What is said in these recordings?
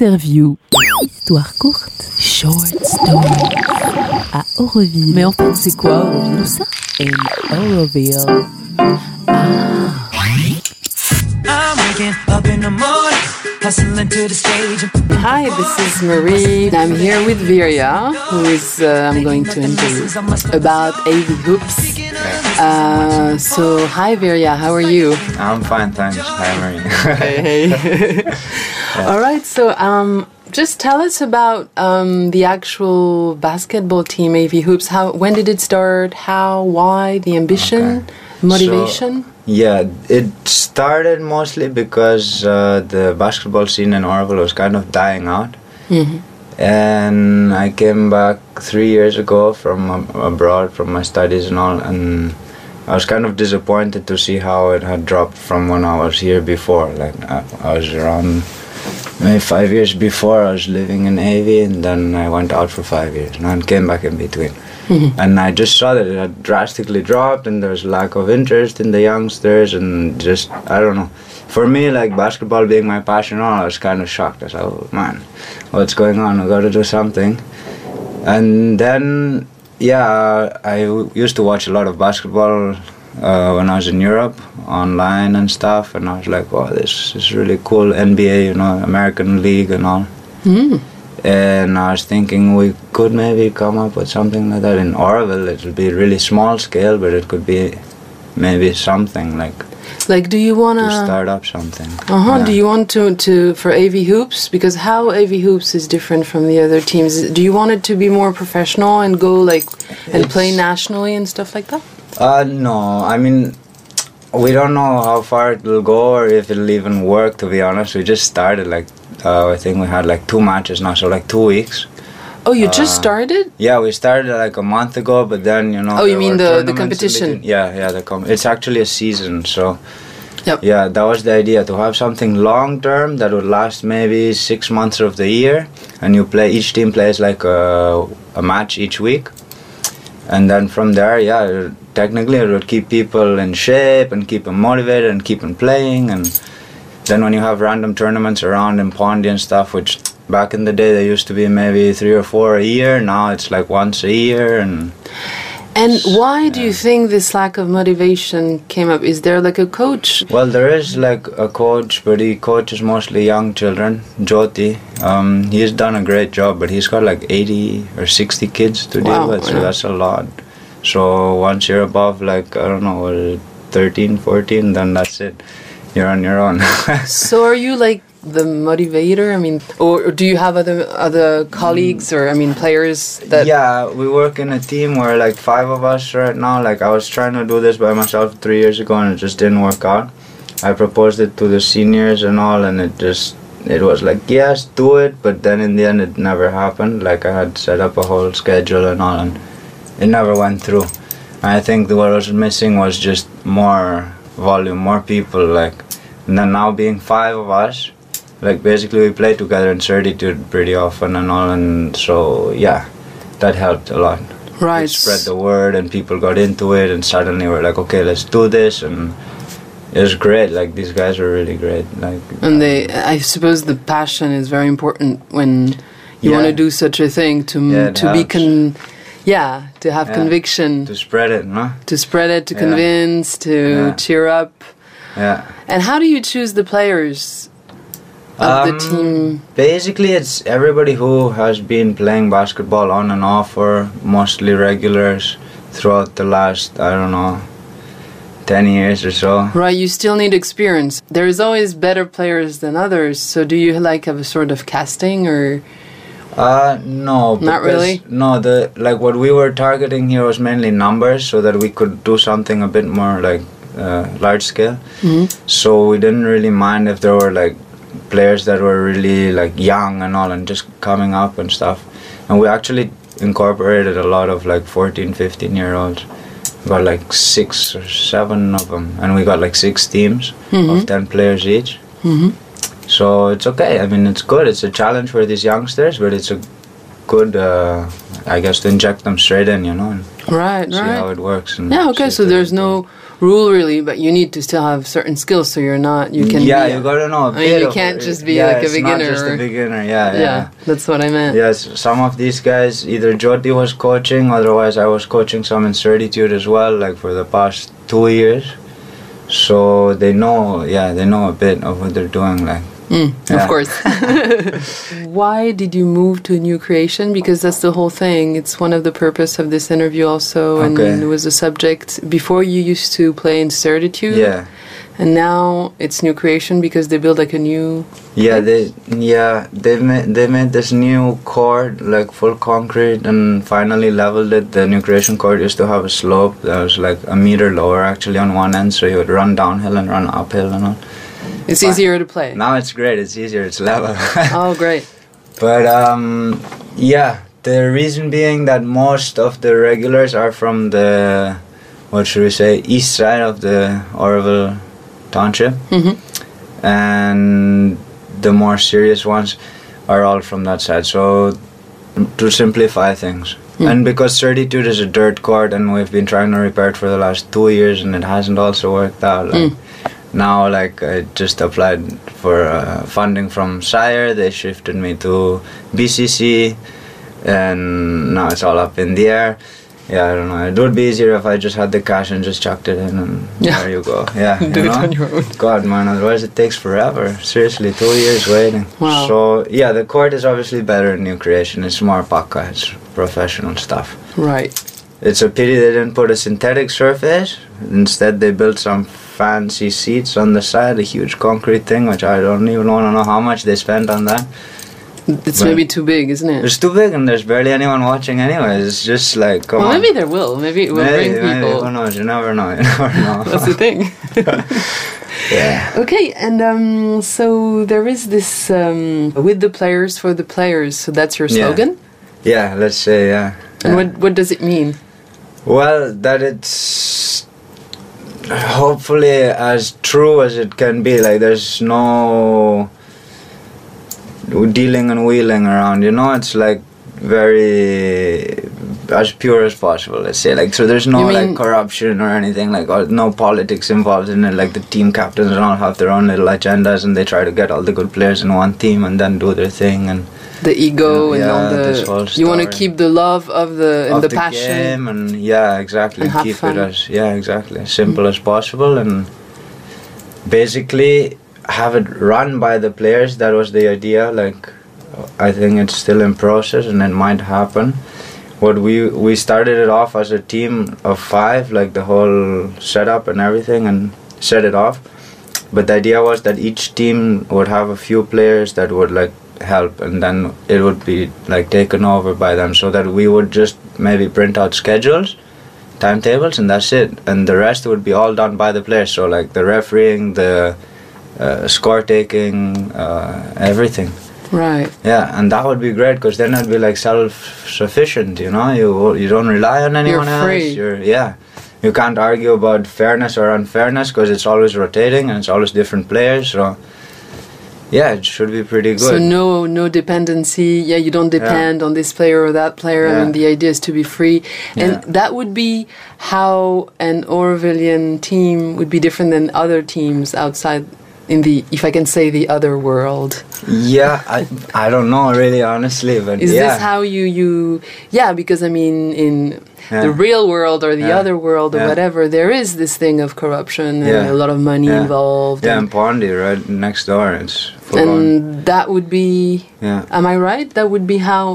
Interview. Histoire courte. Short story. À Auroville. Mais en fait, c'est quoi Auroville? Où ça? In Auroville. I'm waking up in the morning, hustling to the stage. Hi, this is Marie. I'm here with Virya, who is I'm going to interview about AV Hoops. So, hi Virya, how are you? I'm fine, thanks. Hi, Marie. Hey. All right, so just tell us about the actual basketball team AV Hoops. When did it start? How? Why? The ambition? Motivation? Yeah, it started mostly because the basketball scene in Oroville was kind of dying out. Mm-hmm. And I came back 3 years ago from abroad from my studies and all, and I was kind of disappointed to see how it had dropped from when I was here before. Like I was around maybe 5 years before. I was living in AV, and then I went out for 5 years and came back in between. Mm-hmm. And I just saw that it had drastically dropped, and there was lack of interest in the youngsters, and just, I don't know. For me, like basketball being my passion, I was kind of shocked. I was like, oh man, what's going on? I got to do something. And then, yeah, I used to watch a lot of basketball when I was in Europe, online and stuff, and I was like, oh, this is really cool, NBA, you know, American League and all. Mm. And I was thinking we could maybe come up with something like that in Oroville. It would be really small scale, but it could be maybe something like do you want to start up something. Yeah. Do you want to for AV Hoops? Because how AV Hoops is different from the other teams? Do you want it to be more professional and go and play nationally and stuff like that? No, I mean, we don't know how far it will go or if it'll even work, to be honest. We just started I think we had 2 matches now, so 2 weeks. Oh, you just started? Yeah, we started a month ago, but then, you know... Oh, you mean the competition? Yeah, it's actually a season, so... Yep. Yeah, that was the idea, to have something long-term that would last maybe 6 months of the year, and each team plays a match each week. And then from there, yeah, technically it would keep people in shape and keep them motivated and keep them playing. And then when you have random tournaments around in Pondy and stuff, which back in the day they used to be maybe 3 or 4 a year, now it's once a year. And why do you think this lack of motivation came up? Is there a coach? Well, there is a coach, but he coaches mostly young children, Jyoti. He's done a great job, but he's got 80 or 60 kids to deal with, so that's a lot. So once you're above 13, 14, then that's it. You're on your own. So are you the motivator? I mean, or do you have other colleagues or players that... Yeah, we work in a team where 5 of us right now. I was trying to do this by myself 3 years ago and it just didn't work out. I proposed it to the seniors and all, and it was yes, do it, but then in the end it never happened. I had set up a whole schedule and all, and it never went through. And I think what was missing was just more volume, more people, and then now being 5 of us, basically we play together in certitude pretty often and all, and so yeah, that helped a lot. Right. It spread the word and people got into it, and suddenly we're okay, let's do this, and it was great. These guys are really great. And I suppose the passion is very important when you want to do such a thing to have conviction. To spread it, no? To spread it, to convince, to cheer up. Yeah. And how do you choose the players of the team? Basically, it's everybody who has been playing basketball on and off, or mostly regulars throughout the last, 10 years or so. Right, you still need experience. There's always better players than others, so do you have a sort of casting or... No. Not really? No, what we were targeting here was mainly numbers, so that we could do something a bit more large scale. Mm-hmm. So we didn't really mind if there were players that were really young and all and just coming up and stuff. And we actually incorporated a lot of 14, 15-year-olds. We got 6 or 7 of them, and we got 6 teams of 10 players each. Mm-hmm. So it's okay. It's good. It's a challenge for these youngsters, but it's a good, to inject them straight in, and see how it works. And yeah, okay, so there's no rule really, but you need to still have certain skills, so you're not. You can. Yeah, be you gotta know. I mean, you can't just be like a beginner. It's not just a beginner. Yeah. That's what I meant. Yes, some of these guys, either Jyoti was coaching, otherwise I was coaching some in Certitude as well, like for the past 2 years. So they know a bit of what they're doing, like. Of course. Why did you move to New Creation? Because that's the whole thing. It's one of the purpose of this interview also, and it was a subject. Before you used to play in Certitude. Yeah. And now it's New Creation because they build like a new. They made this new court, like full concrete, and finally leveled it. The New Creation court used to have a slope that was like a meter lower actually on one end, so you would run downhill and run uphill and all. It's easier to play. Now it's great. It's easier. It's level. Oh, great. But the reason being that most of the regulars are from the, what should we say, east side of the Oroville Township, and the more serious ones are all from that side. So to simplify things, and because Certitude is a dirt court, and we've been trying to repair it for the last 2 years, and it hasn't also worked out. Like, now, like, I just applied for funding from Sire. They shifted me to BCC, and now it's all up in the air. Yeah, I don't know. It would be easier if I just had the cash and just chucked it in, and there you go. Yeah, do it on your own. God, man, otherwise it takes forever. Seriously, 2 years waiting. Wow. So, yeah, the court is obviously better in New Creation. It's more pakka. It's professional stuff. Right. It's a pity they didn't put a synthetic surface. Instead, they built some fancy seats on the side, a huge concrete thing, which I don't even want to know how much they spent on that. It's maybe too big, isn't it? It's too big, and there's barely anyone watching anyways. It's just like, come on. Maybe there will. Maybe it will bring people. Maybe, who knows? You never know. You never know. That's the thing. Yeah. Okay, and so there is this with the players for the players. So that's your slogan? Yeah, let's say, yeah. And what does it mean? Well, that it's hopefully as true as it can be. Like, there's no dealing and wheeling around, you know. It's like very as pure as possible, let's say. Like, so there's no like corruption or anything, like, or no politics involved in it. Like, the team captains and all have their own little agendas, and they try to get all the good players in one team and then do their thing. And the ego and all this whole you want to keep the love of the passion game, and exactly, and keep fun. it as simple as possible, and basically have it run by the players. That was the idea. Like, I think it's still in process, and it might happen. What we started it off as a team of 5, like the whole setup and everything, and set it off. But the idea was that each team would have a few players that would like help, and then it would be like taken over by them, so that we would just maybe print out schedules, timetables, and that's it, and the rest would be all done by the players. So like the refereeing, the score taking, everything. Right. Yeah, and that would be great, because then it'd be like self-sufficient, you know. You don't rely on anyone You're free. else. You can't argue about fairness or unfairness, because it's always rotating and it's always different players. So yeah, it should be pretty good. So no dependency. Yeah, you don't depend on this player or that player. I mean, the idea is to be free. And that would be how an Orovillian team would be different than other teams outside in the, if I can say, the other world. Yeah, I don't know really, honestly, but is this how you because I mean in the real world or the other world or whatever, there is this thing of corruption and a lot of money involved. Yeah, in Pondy, right next door, it's full on. And that would be, am I right? That would be how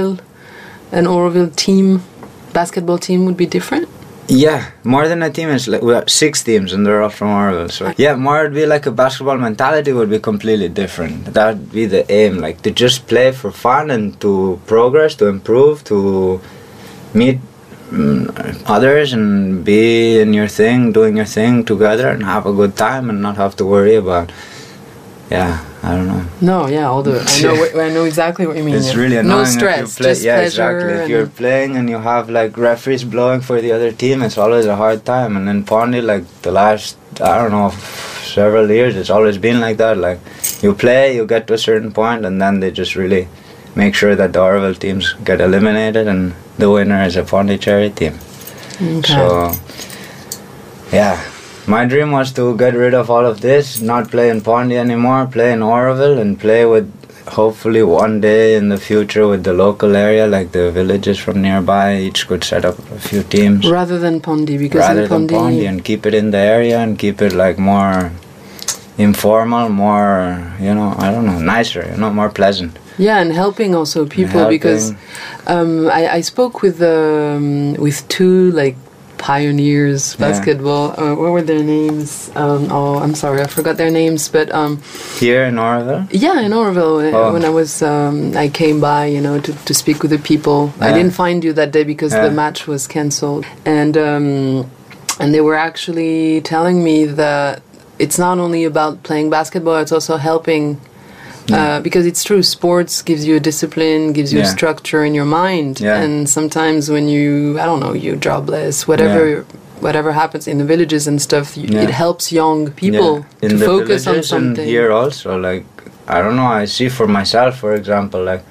an Oroville team, basketball team would be different? Yeah, more than a team. It's like we have 6 teams, and they're all from Oroville. So yeah, more would be like a basketball mentality would be completely different. That would be the aim, like to just play for fun and to progress, to improve, to meet others and be in your thing, doing your thing together, and have a good time, and not have to worry about. I don't know. No, I know exactly what you mean. It's really annoying. No stress, just pleasure. Exactly. If you're playing and you have like referees blowing for the other team, it's always a hard time. And in Pondy, like the last, I don't know, several years, it's always been like that. Like you play, you get to a certain point, and then they just really make sure that the Oroville teams get eliminated, and the winner is a Pondicherry team. Okay. So, yeah. My dream was to get rid of all of this, not play in Pondy anymore, play in Oroville, and play with, hopefully one day in the future, with the local area, like the villages from nearby. Each could set up a few teams. Rather than Pondy, because Rather in than Pondy, and keep it in the area and keep it like more informal, more, you know, I don't know, nicer, you know, more pleasant. Yeah, and helping also people, because I spoke with two like pioneers basketball. What were their names? I'm sorry, I forgot their names. But here in Oroville. Yeah, in Oroville. When I was, I came by, you know, to speak with the people. I didn't find you that day because the match was cancelled, and they were actually telling me that it's not only about playing basketball; it's also helping. Because it's true, sports gives you a discipline, gives you a structure in your mind, and sometimes when you're jobless, whatever happens in the villages and stuff, it helps young people to focus on something. And here also, like, I don't know, I see for myself, for example, like,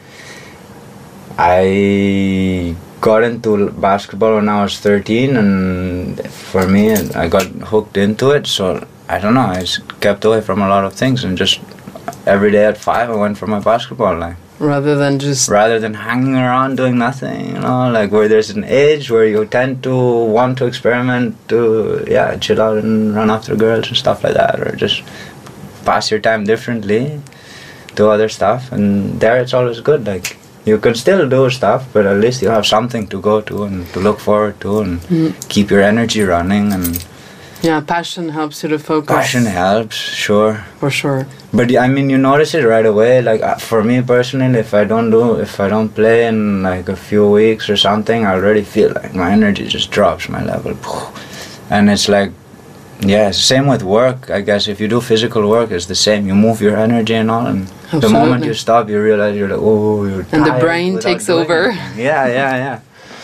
I got into basketball when I was 13, and for me, I got hooked into it, so I don't know, I kept away from a lot of things and just every day at 5 I went for my basketball, like, rather than hanging around doing nothing, you know, like, where there's an age where you tend to want to experiment, to chill out and run after girls and stuff like that, or just pass your time differently, do other stuff, and there it's always good, like, you can still do stuff, but at least you have something to go to and to look forward to, and keep your energy running. And passion helps you to focus. Passion helps, sure. For sure. But I mean, you notice it right away. Like, for me personally, if I don't play in like a few weeks or something, I already feel like my energy just drops, my level. And it's like, same with work. I guess if you do physical work, it's the same. You move your energy and all, and the moment you stop, you realize you're like, oh, you're tired. And the brain takes over. Yeah.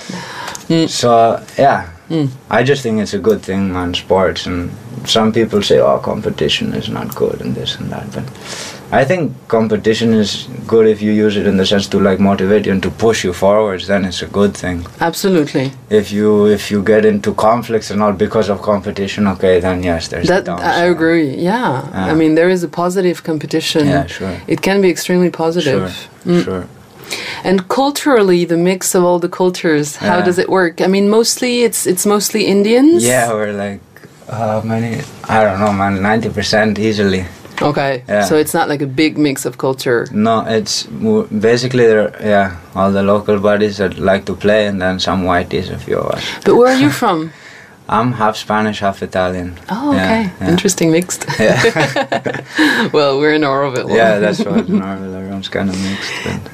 So, I just think it's a good thing on sports, and some people say, oh, competition is not good and this and that, but I think competition is good if you use it in the sense to like motivate you and to push you forwards, then it's a good thing. Absolutely. If you get into conflicts and all because of competition, okay, then yes, there's that. I agree, I mean, there is a positive competition. Yeah, sure. It can be extremely positive. Sure. And culturally, the mix of all the cultures, how does it work? I mean, mostly it's mostly Indians? Yeah, we're like, many, I don't know, man, 90% easily. Okay, so it's not like a big mix of culture. No, it's basically, all the local buddies that like to play, and then some whiteys, a few of us. But where are you from? I'm half Spanish, half Italian. Oh, okay. Yeah. Interesting mixed. Yeah. Well, we're in Oroville. Yeah, that's right. In Oroville, everyone's kind of mixed. But,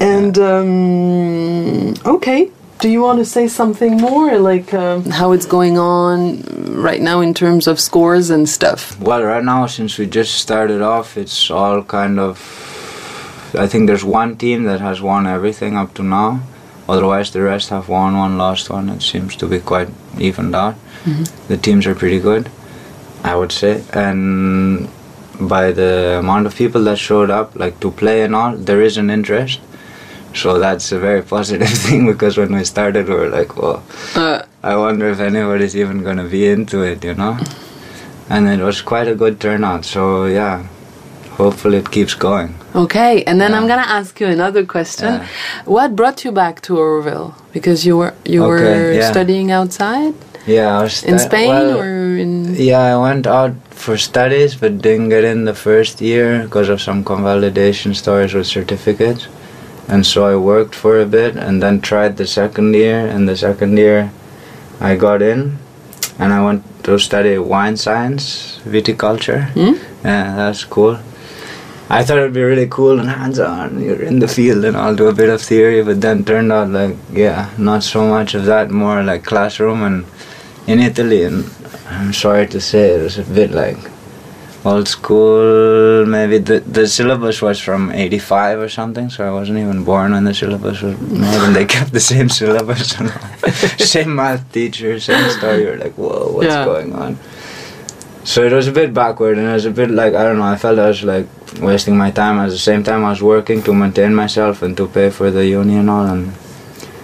and, okay. Do you want to say something more, like how it's going on right now in terms of scores and stuff? Well, right now, since we just started off, it's all kind of... I think there's one team that has won everything up to now. Otherwise, the rest have won one, lost one. It seems to be quite evened out. Mm-hmm. The teams are pretty good, I would say. And by the amount of people that showed up, like to play and all, there is an interest. So that's a very positive thing, because when we started, we were like, well, I wonder if anybody's even going to be into it, you know? And it was quite a good turnout, so yeah, hopefully it keeps going. Okay, and then I'm going to ask you another question. Yeah. What brought you back to Oroville? Because you were studying outside? Yeah, I was in Spain or in... Yeah, I went out for studies, but didn't get in the first year because of some convalidation stories with certificates. And so I worked for a bit and then tried the second year. And the second year I got in and I went to study wine science, viticulture. Yeah, that's cool. I thought it would be really cool and hands-on. You're in the field and I'll do a bit of theory, but then turned out like, not so much of that, more like classroom. And in Italy, and I'm sorry to say, it was a bit like old school. Maybe the syllabus was from 85 or something, so I wasn't even born when the syllabus was made, and they kept the same syllabus and same math teacher, same story. You're like, whoa, what's going on? So it was a bit backward, and it was a bit like, I don't know, I felt I was like wasting my time. At the same time I was working to maintain myself and to pay for the uni and all, and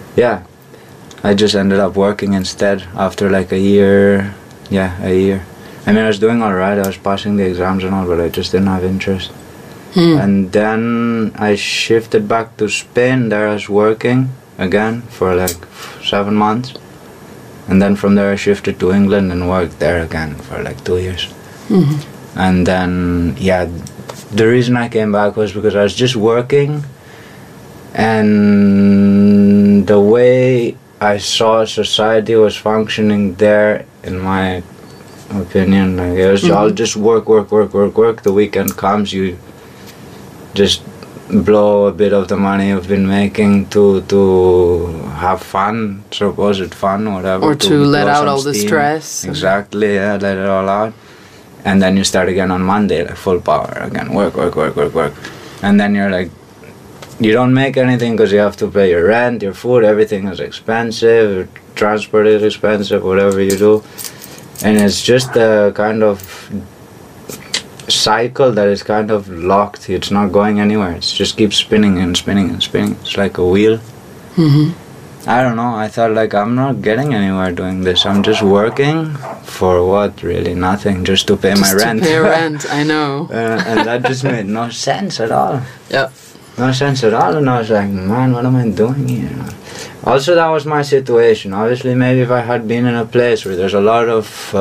I just ended up working instead after like a year. I mean, I was doing alright, I was passing the exams and all, but I just didn't have interest. And then I shifted back to Spain. There I was working again for like 7 months. And then from there I shifted to England and worked there again for like 2 years. And then, yeah, the reason I came back was because I was just working, and the way I saw society was functioning there, in my opinion, like it was all just work. The weekend comes, you just blow a bit of the money you've been making to have fun, supposed fun, whatever. Or to let blow out some all the steam. stress. Exactly, yeah, let it all out. And then you start again on Monday, like full power again, work. And then you're like, you don't make anything because you have to pay your rent, your food, everything is expensive, your transport is expensive, whatever you do. And it's just a kind of cycle that is kind of locked. It's not going anywhere. It just keeps spinning and spinning and spinning. It's like a wheel. I don't know. I thought like I'm not getting anywhere doing this. I'm just working for what? Really nothing. Just to pay my rent. To pay rent, I know. And that just made no sense at all. Yeah. No sense at all. And I was like, man, what am I doing here? Also, that was my situation. Obviously, maybe if I had been in a place where there's a lot of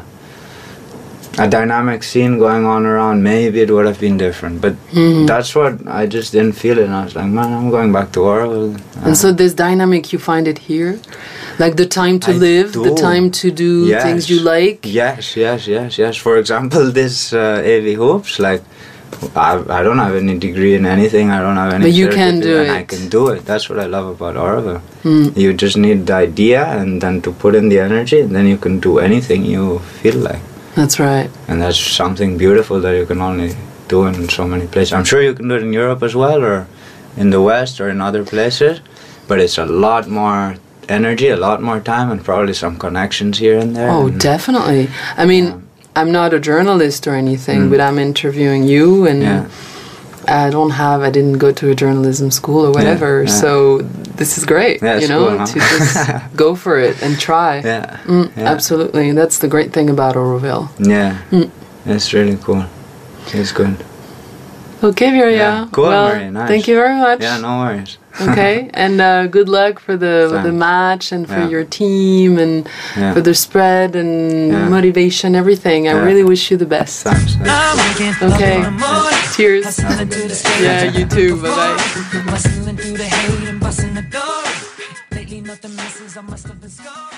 a dynamic scene going on around, maybe it would have been different. But that's what I just didn't feel it. And I was like, man, I'm going back to Orville. And so this dynamic, you find it here? Like the time to live, the time to do things you like? Yes. For example, this AV Hoops, like, I don't have any degree in anything. I don't have any. But you can do and it. I can do it. That's what I love about Orville. You just need the idea and then to put in the energy, and then you can do anything you feel like. That's right. And that's something beautiful that you can only do in so many places. I'm sure you can do it in Europe as well, or in the West, or in other places. But it's a lot more energy, a lot more time, and probably some connections here and there. Oh, and definitely. I mean, I'm not a journalist or anything, but I'm interviewing you, and I didn't go to a journalism school or whatever, so this is great, you know, cool, huh? to just go for it and try. Absolutely. That's the great thing about Auroville. Yeah, it's really cool. It's good. Okay, Virya. Yeah. Cool, well, Marie, nice. Thank you very much. Yeah, no worries. Okay, and good luck for the match and for your team and for the spread and motivation, everything. I really wish you the best. Thanks. I'm waking up Okay. in the morning, Cheers. hustling to the street. Yeah, you too. Bye-bye. Bustling through the hate and busting the door. Lately nothing misses, I must have been scarred.